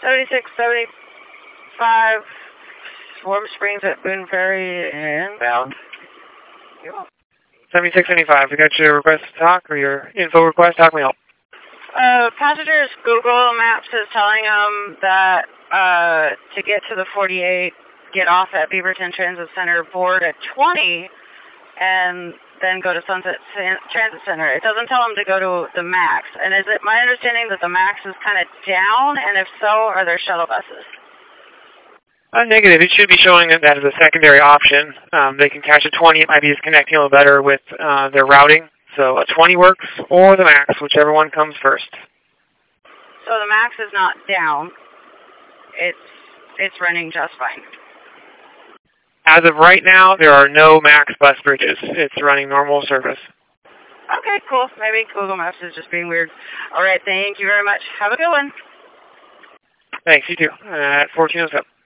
7675, Warm Springs at Boone Ferry and bound. 7675, we got your request to talk or your info request. How can we help? Passengers, Google Maps is telling them that to get to the 48, get off at Beaverton Transit Center, board at 20, and then go to Sunset Transit Center. It doesn't tell them to go to the MAX. And is it my understanding that the MAX is kind of down? And if so, are there shuttle buses? Negative. It should be showing that as a secondary option. They can catch a 20. It might be just connecting a little better with their routing. So a 20 works, or the MAX, whichever one comes first. So the MAX is not down. It's running just fine. As of right now, there are no MAX bus bridges. It's running normal service. Okay, cool. Maybe Google Maps is just being weird. All right, thank you very much. Have a good one. Thanks, you too. At 1407.